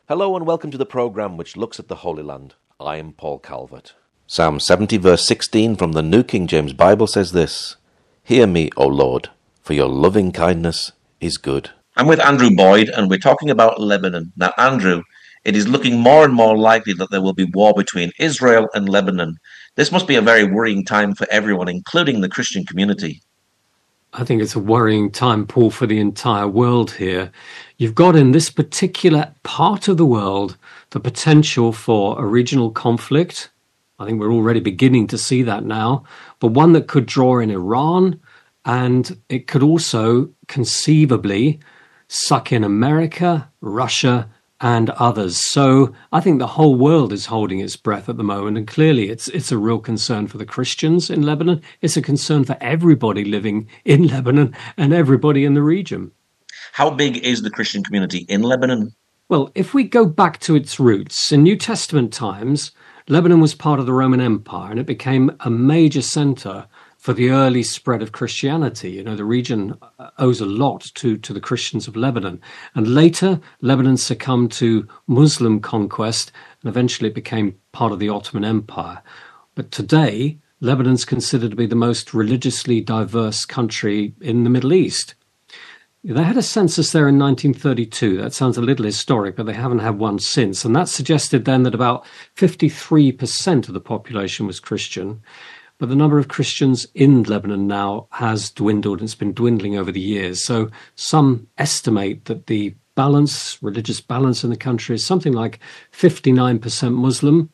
Hello and welcome to the programme which looks at the Holy Land. I am Paul Calvert. Psalm 70 verse 16 from the New King James Bible says this: "Hear me, O Lord, for your loving kindness is good." I'm with Andrew Boyd and we're talking about Lebanon. Now, Andrew, it is looking more and more likely that there will be war between Israel and Lebanon. This must be a very worrying time for everyone, including the Christian community. I think it's a worrying time, Paul, for the entire world here. You've got in this particular part of the world the potential for a regional conflict. I think we're already beginning to see that now, but one that could draw in Iran, and it could also conceivably suck in America, Russia, and others. So I think the whole world is holding its breath at the moment, and clearly it's a real concern for the Christians in Lebanon. It's a concern for everybody living in Lebanon and everybody in the region. How big is the Christian community in Lebanon? Well, if we go back to its roots, in New Testament times, Lebanon was part of the Roman Empire, and it became a major center for the early spread of Christianity. You know, the region owes a lot to the Christians of Lebanon. And later, Lebanon succumbed to Muslim conquest, and eventually it became part of the Ottoman Empire. But today, Lebanon's considered to be the most religiously diverse country in the Middle East. They had a census there in 1932. That sounds a little historic, but they haven't had one since. And that suggested then that about 53% of the population was Christian. But the number of Christians in Lebanon now has dwindled. It's been dwindling over the years. So some estimate that the religious balance in the country is something like 59% Muslim,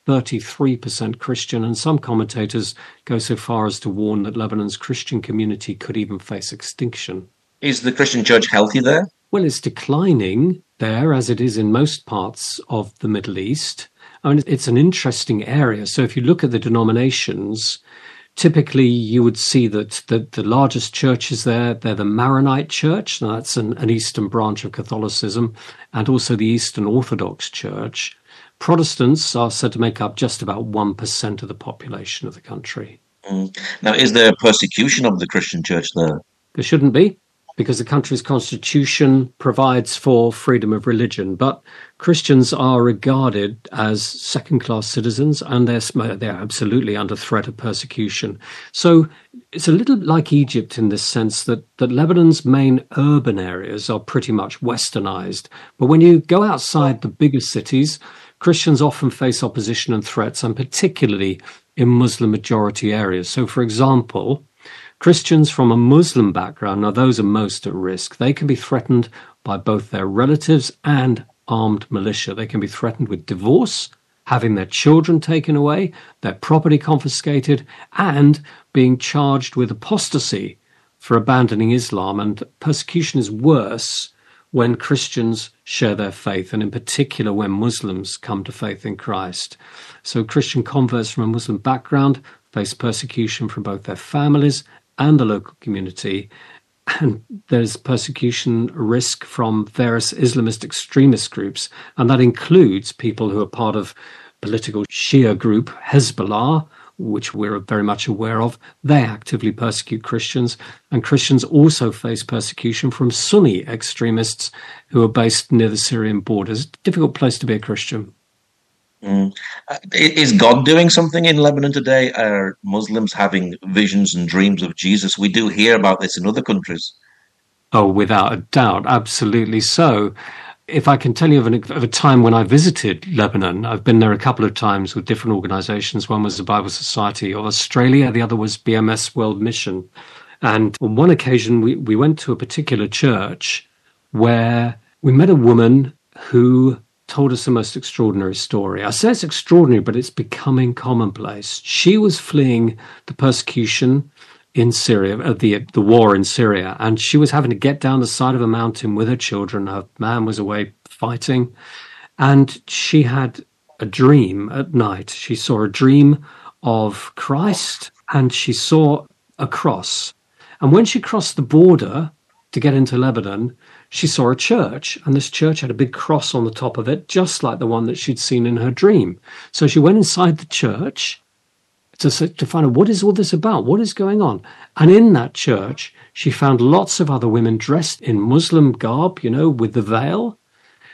33% Christian, and some commentators go so far as to warn that Lebanon's Christian community could even face extinction. Is the Christian church healthy there? Well, it's declining there, as it is in most parts of the Middle East. I mean, it's an interesting area. So if you look at the denominations, typically you would see that the largest churches there, they're the Maronite Church. Now, that's an eastern branch of Catholicism, and also the Eastern Orthodox Church. Protestants are said to make up just about 1% of the population of the country. Now, is there persecution of the Christian church there? There shouldn't be, because the country's constitution provides for freedom of religion. But Christians are regarded as second-class citizens, and they're absolutely under threat of persecution. So it's a little like Egypt in this sense that Lebanon's main urban areas are pretty much westernized. But when you go outside the bigger cities, Christians often face opposition and threats, and particularly in Muslim-majority areas. So, for example, Christians from a Muslim background, now those are most at risk. They can be threatened by both their relatives and armed militia. They can be threatened with divorce, having their children taken away, their property confiscated, and being charged with apostasy for abandoning Islam. And persecution is worse when Christians share their faith, and in particular when Muslims come to faith in Christ. So Christian converts from a Muslim background face persecution from both their families and the local community, and there's persecution risk from various Islamist extremist groups, and that includes people who are part of political Shia group Hezbollah, which we're very much aware of. They actively persecute Christians, and Christians also face persecution from Sunni extremists who are based near the Syrian borders. Difficult place to be a Christian. Is God doing something in Lebanon today? Are Muslims having visions and dreams of Jesus? We do hear about this in other countries. Oh, without a doubt, absolutely so. If I can tell you of a time when I visited Lebanon, I've been there a couple of times with different organizations. One was the Bible Society of Australia, the other was BMS World Mission. And on one occasion, we went to a particular church where we met a woman who told us the most extraordinary story. I say it's extraordinary, but it's becoming commonplace. She was fleeing the persecution in Syria, the war in Syria, and she was having to get down the side of a mountain with her children. Her man was away fighting, and she had a dream at night. She saw a dream of Christ, and she saw a cross. And when she crossed the border to get into Lebanon, she saw a church, and this church had a big cross on the top of it, just like the one that she'd seen in her dream. So she went inside the church to find out, what is all this about? What is going on? And in that church, she found lots of other women dressed in Muslim garb, with the veil,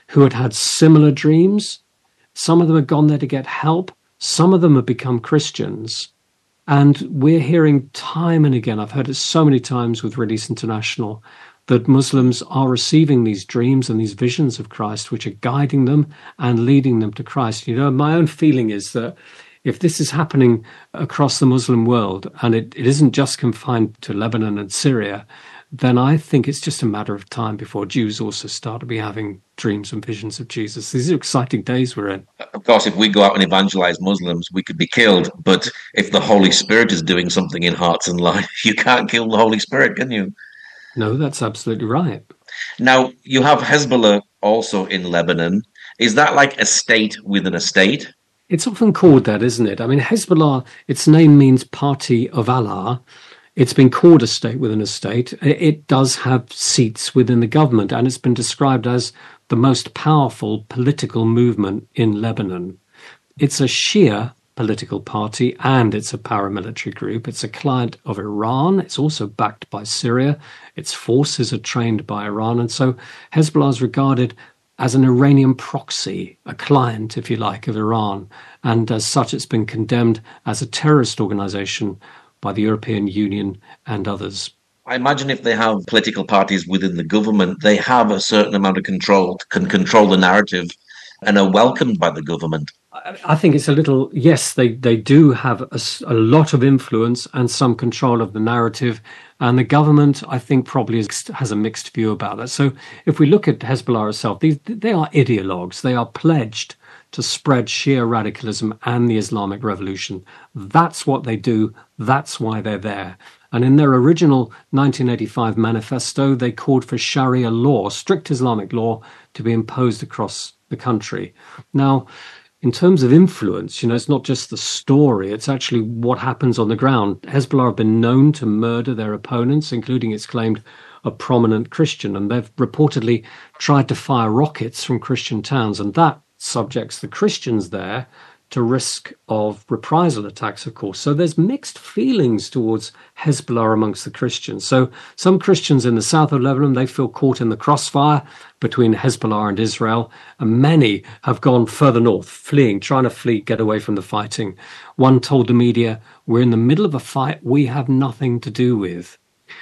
who had had similar dreams. Some of them had gone there to get help. Some of them had become Christians. And we're hearing time and again, I've heard it so many times with Release International, that Muslims are receiving these dreams and these visions of Christ, which are guiding them and leading them to Christ. You know, my own feeling is that if this is happening across the Muslim world, and it isn't just confined to Lebanon and Syria, then I think it's just a matter of time before Jews also start to be having dreams and visions of Jesus. These are exciting days we're in. Of course, if we go out and evangelize Muslims, we could be killed. But if the Holy Spirit is doing something in hearts and lives, you can't kill the Holy Spirit, can you? No, that's absolutely right. Now, you have Hezbollah also in Lebanon. Is that like a state within a state? It's often called that, isn't it? I mean, Hezbollah, its name means Party of Allah. It's been called a state within a state. It does have seats within the government, and it's been described as the most powerful political movement in Lebanon. It's a Shia political party, and it's a paramilitary group. It's a client of Iran. It's also backed by Syria. Its forces are trained by Iran. And so Hezbollah is regarded as an Iranian proxy, a client, if you like, of Iran. And as such, it's been condemned as a terrorist organization by the European Union and others. I imagine if they have political parties within the government, they have a certain amount of control, can control the narrative, and are welcomed by the government. I think it's a little, yes, they do have a lot of influence and some control of the narrative. And the government, I think, probably has a mixed view about that. So if we look at Hezbollah itself, they are ideologues. They are pledged to spread Shia radicalism and the Islamic Revolution. That's what they do. That's why they're there. And in their original 1985 manifesto, they called for Sharia law, strict Islamic law, to be imposed across the country. Now, in terms of influence, it's not just the story, it's actually what happens on the ground. Hezbollah have been known to murder their opponents, including, it's claimed, a prominent Christian, and they've reportedly tried to fire rockets from Christian towns, and that subjects the Christians there to risk of reprisal attacks, of course. So there's mixed feelings towards Hezbollah amongst the Christians. So some Christians in the south of Lebanon, they feel caught in the crossfire between Hezbollah and Israel, and many have gone further north, trying to flee, get away from the fighting. One told the media, "We're in the middle of a fight we have nothing to do with."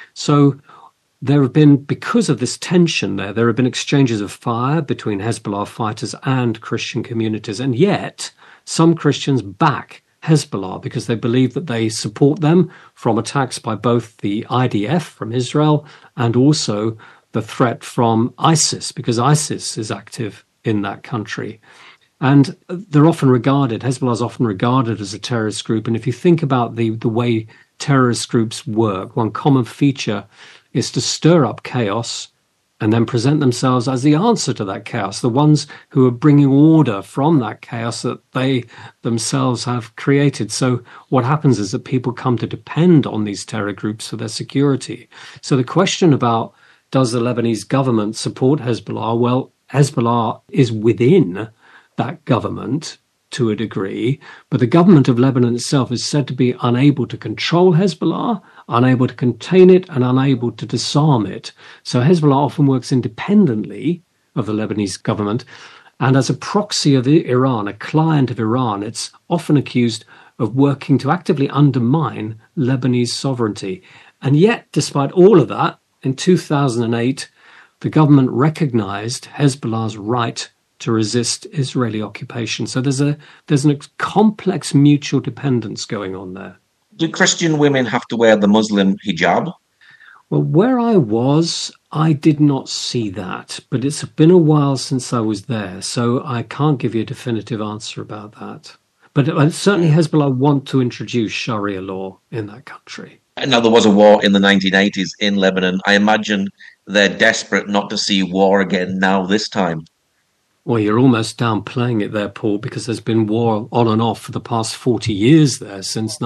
So there have been, because of this tension there have been exchanges of fire between Hezbollah fighters and Christian communities, and yet some Christians back Hezbollah because they believe that they support them from attacks by both the IDF from Israel and also the threat from ISIS, because ISIS is active in that country. And Hezbollah is often regarded as a terrorist group. And if you think about the way terrorist groups work, one common feature is to stir up chaos and then present themselves as the answer to that chaos, the ones who are bringing order from that chaos that they themselves have created. So what happens is that people come to depend on these terror groups for their security. So the question about, does the Lebanese government support Hezbollah? Well, Hezbollah is within that government to a degree, but the government of Lebanon itself is said to be unable to control Hezbollah, unable to contain it, and unable to disarm it. So Hezbollah often works independently of the Lebanese government, and as a proxy of Iran, a client of Iran, it's often accused of working to actively undermine Lebanese sovereignty. And yet, despite all of that, in 2008, the government recognized Hezbollah's right to resist Israeli occupation. So there's a complex mutual dependence going on there. Do Christian women have to wear the Muslim hijab? Well, where I was, I did not see that, but it's been a while since I was there, so I can't give you a definitive answer about that. But certainly Hezbollah want to introduce Sharia law in that country. Now, there was a war in the 1980s in Lebanon. I imagine they're desperate not to see war again now this time. Well, you're almost downplaying it there, Paul, because there's been war on and off for the past 40 years there, since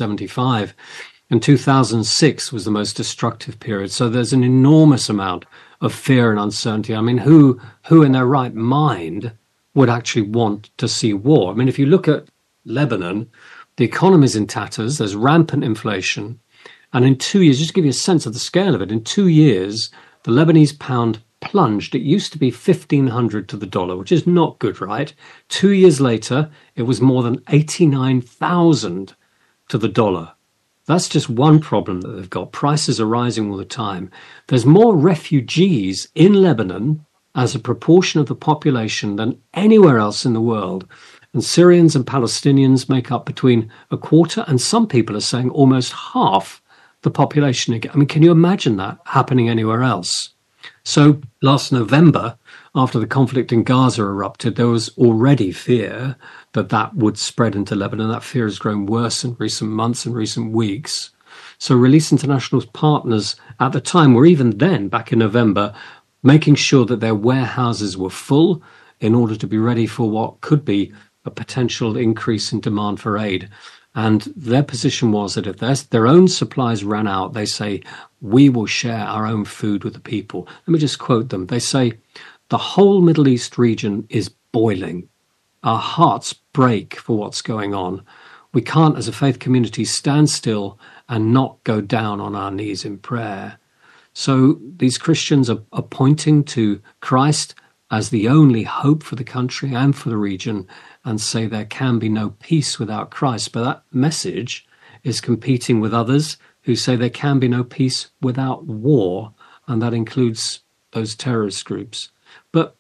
1975. And 2006 was the most destructive period. So there's an enormous amount of fear and uncertainty. I mean, who in their right mind would actually want to see war? I mean, if you look at Lebanon, the economy's in tatters, there's rampant inflation. And in 2 years, just to give you a sense of the scale of it, in 2 years, the Lebanese pound plunged. It used to be 1,500 to the dollar, which is not good, right? 2 years later, it was more than 89,000 to the dollar. That's just one problem that they've got. Prices are rising all the time. There's more refugees in Lebanon as a proportion of the population than anywhere else in the world. And Syrians and Palestinians make up between a quarter, and some people are saying almost half the population. I mean, can you imagine that happening anywhere else? So last November, after the conflict in Gaza erupted, there was already fear that that would spread into Lebanon. That fear has grown worse in recent months and recent weeks. So Release International's partners at the time were even then, back in November, making sure that their warehouses were full in order to be ready for what could be a potential increase in demand for aid. And their position was that if their own supplies ran out, they say, we will share our own food with the people. Let me just quote them. They say, the whole Middle East region is boiling. Our hearts break for what's going on. We can't, as a faith community, stand still and not go down on our knees in prayer. So these Christians are pointing to Christ as the only hope for the country and for the region, and say there can be no peace without Christ. But that message is competing with others who say there can be no peace without war, and that includes those terrorist groups. But,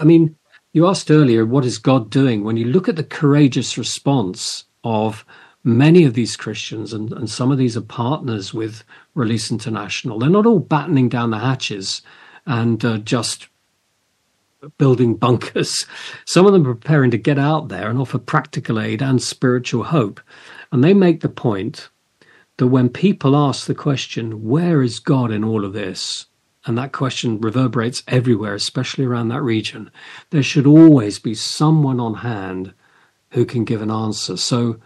you asked earlier, what is God doing? When you look at the courageous response of many of these Christians, and some of these are partners with Release International, they're not all battening down the hatches and just building bunkers. Some of them are preparing to get out there and offer practical aid and spiritual hope. And they make the point that when people ask the question, where is God in all of this? And that question reverberates everywhere, especially around that region. There should always be someone on hand who can give an answer. So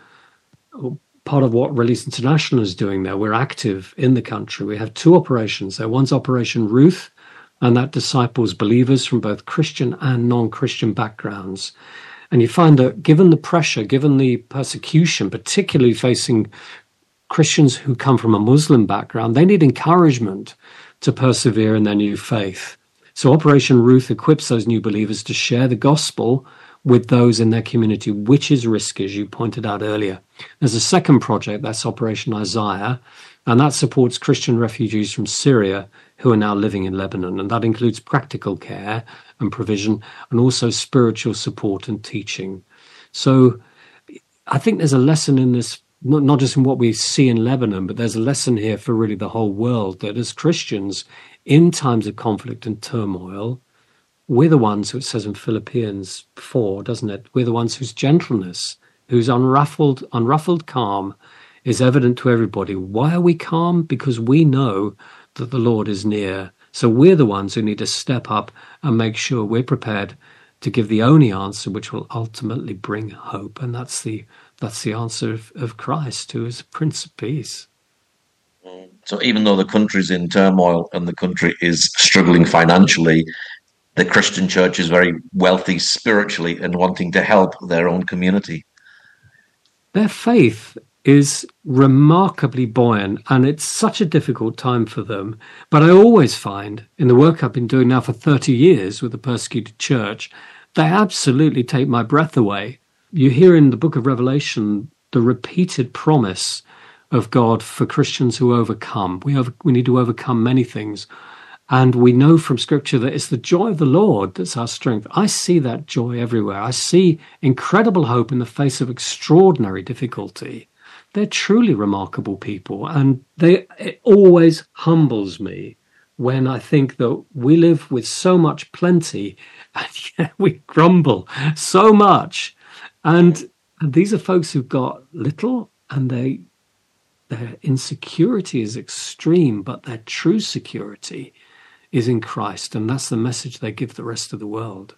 part of what Release International is doing there, we're active in the country. We have two operations there. One's Operation Ruth, and that disciples believers from both Christian and non-Christian backgrounds. And you find that given the pressure, given the persecution, particularly facing Christians who come from a Muslim background, they need encouragement to persevere in their new faith. So Operation Ruth equips those new believers to share the gospel with those in their community, which is risky, as you pointed out earlier. There's a second project, that's Operation Isaiah, and that supports Christian refugees from Syria who are now living in Lebanon. And that includes practical care and provision, and also spiritual support and teaching. So I think there's a lesson in this, not just in what we see in Lebanon, but there's a lesson here for really the whole world, that as Christians, in times of conflict and turmoil, we're the ones who, it says in Philippians 4, doesn't it? We're the ones whose gentleness, whose unruffled calm is evident to everybody. Why are we calm? Because we know that the Lord is near. So we're the ones who need to step up and make sure we're prepared to give the only answer which will ultimately bring hope. And that's the answer of Christ, who is Prince of Peace. So even though the country's in turmoil and the country is struggling financially, the Christian church is very wealthy spiritually and wanting to help their own community. Their faith is remarkably buoyant, and it's such a difficult time for them. But I always find, in the work I've been doing now for 30 years with the persecuted church, they absolutely take my breath away. You hear in the book of Revelation the repeated promise of God for Christians who overcome. We need to overcome many things. And we know from Scripture that it's the joy of the Lord that's our strength. I see that joy everywhere. I see incredible hope in the face of extraordinary difficulty. They're truly remarkable people, and it always humbles me when I think that we live with so much plenty, and yet we grumble so much. And these are folks who've got little, and their insecurity is extreme, but their true security is in Christ, and that's the message they give the rest of the world.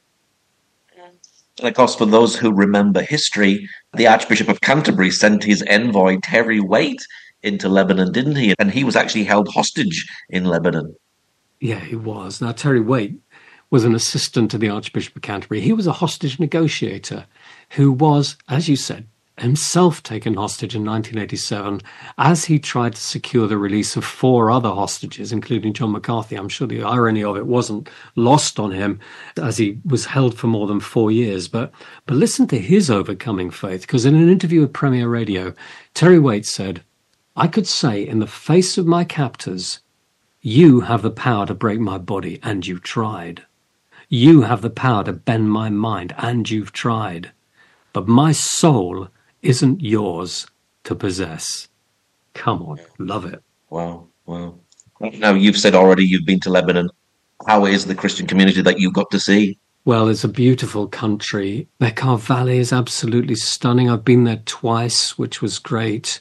And of course, for those who remember history, the Archbishop of Canterbury sent his envoy, Terry Waite, into Lebanon, didn't he? And he was actually held hostage in Lebanon. Yeah, he was. Now, Terry Waite was an assistant to the Archbishop of Canterbury. He was a hostage negotiator who was, as you said, himself taken hostage in 1987 as he tried to secure the release of 4 other hostages, including John McCarthy. I'm sure the irony of it wasn't lost on him as he was held for more than 4 years. But listen to his overcoming faith, because in an interview with Premier Radio, Terry Waite said, "I could say in the face of my captors, you have the power to break my body, and you tried. You have the power to bend my mind, and you've tried. But my soul isn't yours to possess." Come on, love it. Wow. Now, you've said already you've been to Lebanon. How is the Christian community that you got to see? Well, it's a beautiful country. Bekaa Valley is absolutely stunning. I've been there twice, which was great.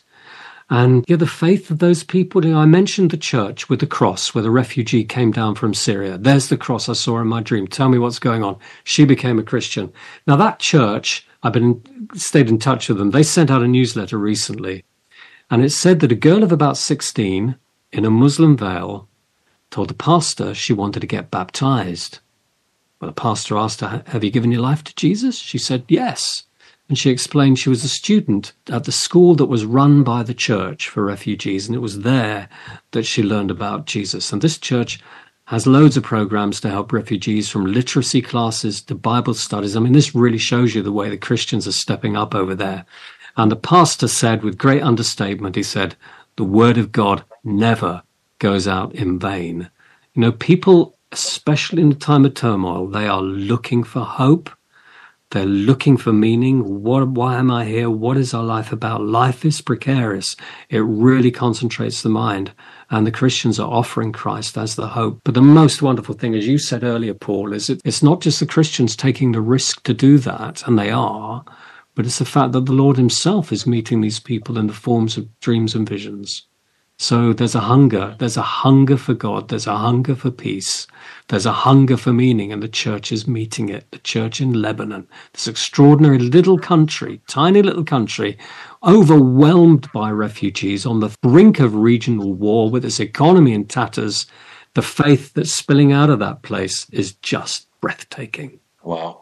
And the faith of those people, I mentioned the church with the cross where the refugee came down from Syria. There's the cross I saw in my dream. Tell me what's going on. She became a Christian. Now that church, I've stayed in touch with them. They sent out a newsletter recently, and it said that a girl of about 16 in a Muslim veil told the pastor she wanted to get baptized. Well, the pastor asked her, "Have you given your life to Jesus?" She said, "Yes." And she explained she was a student at the school that was run by the church for refugees, and it was there that she learned about Jesus. And this church has loads of programs to help refugees, from literacy classes to Bible studies. I mean, this really shows you the way the Christians are stepping up over there. And the pastor said, with great understatement, he said, "The word of God never goes out in vain." People, especially in a time of turmoil, they are looking for hope. They're looking for meaning. Why am I here? What is our life about? Life is precarious. It really concentrates the mind. And the Christians are offering Christ as the hope. But the most wonderful thing, as you said earlier, Paul, is it's not just the Christians taking the risk to do that, and they are, but it's the fact that the Lord himself is meeting these people in the forms of dreams and visions. So there's a hunger for God, there's a hunger for peace, there's a hunger for meaning, and the church is meeting it. The church in Lebanon, this extraordinary little country, tiny little country, overwhelmed by refugees, on the brink of regional war, with its economy in tatters. The faith that's spilling out of that place is just breathtaking. Wow.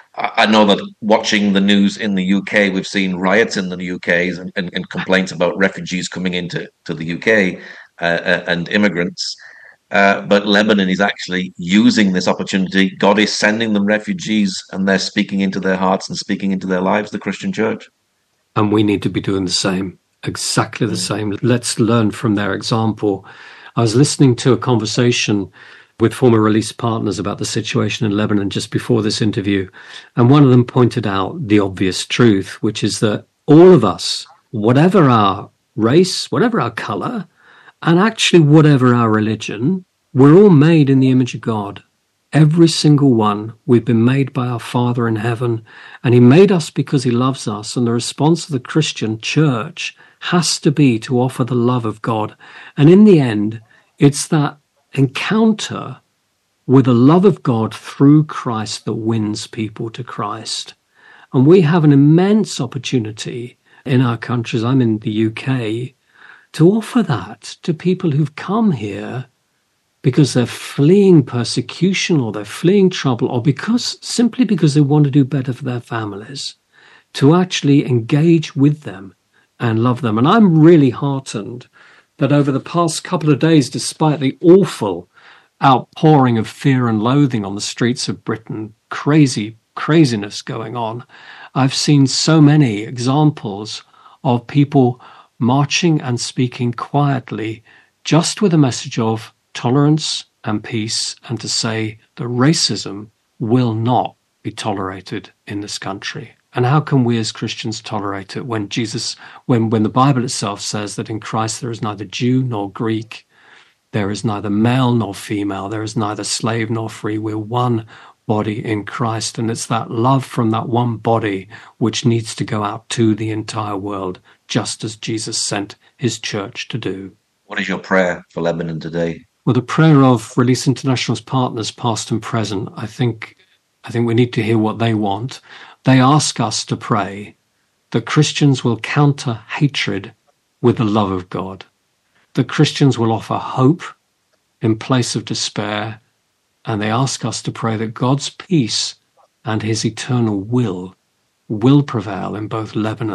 I know that watching the news in the UK, we've seen riots in the UK and complaints about refugees coming into the UK and immigrants. But Lebanon is actually using this opportunity. God is sending them refugees, and they're speaking into their hearts and speaking into their lives, the Christian church. And we need to be doing the same, exactly the same. Let's learn from their example. I was listening to a conversation with former release partners about the situation in Lebanon just before this interview. And one of them pointed out the obvious truth, which is that all of us, whatever our race, whatever our color, and actually whatever our religion, we're all made in the image of God. Every single one. We've been made by our Father in heaven, and he made us because he loves us. And the response of the Christian church has to be to offer the love of God. And in the end, it's that encounter with the love of God through Christ that wins people to Christ. And we have an immense opportunity in our countries, I'm in the UK, to offer that to people who've come here because they're fleeing persecution, or they're fleeing trouble, or simply because they want to do better for their families, to actually engage with them and love them. And I'm really heartened that over the past couple of days, despite the awful outpouring of fear and loathing on the streets of Britain, craziness going on, I've seen so many examples of people marching and speaking quietly, just with a message of tolerance and peace, and to say that racism will not be tolerated in this country. And how can we as Christians tolerate it when when the Bible itself says that in Christ there is neither Jew nor Greek, there is neither male nor female, there is neither slave nor free. We're one body in Christ, and it's that love from that one body which needs to go out to the entire world, just as Jesus sent his church to do. What is your prayer for Lebanon today? Well, the prayer of Release International's partners, past and present, I think we need to hear what they want. They ask us to pray that Christians will counter hatred with the love of God, that Christians will offer hope in place of despair, and they ask us to pray that God's peace and his eternal will prevail in both Lebanon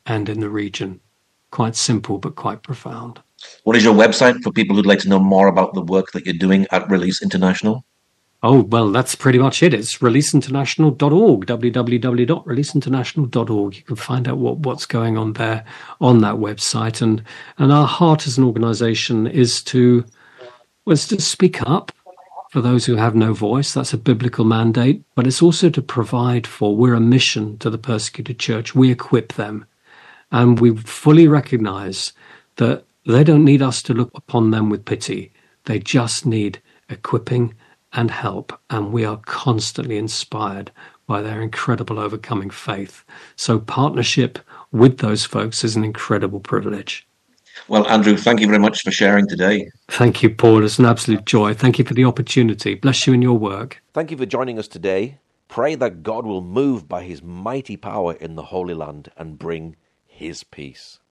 and in the region. Quite simple, but quite profound. What is your website for people who'd like to know more about the work that you're doing at Release International? Oh, well, that's pretty much it. It's releaseinternational.org, www.releaseinternational.org. You can find out what's going on there on that website. And our heart as an organization is to speak up for those who have no voice. That's a biblical mandate. But it's also to provide for, we're a mission to the persecuted church. We equip them. And we fully recognize that they don't need us to look upon them with pity. They just need equipping and help, and we are constantly inspired by their incredible overcoming faith. So partnership with those folks is an incredible privilege. Well, Andrew, thank you very much for sharing today. Thank you, Paul. It's an absolute joy. Thank you for the opportunity. Bless you in your work. Thank you for joining us today. Pray that God will move by his mighty power in the Holy Land and bring his peace.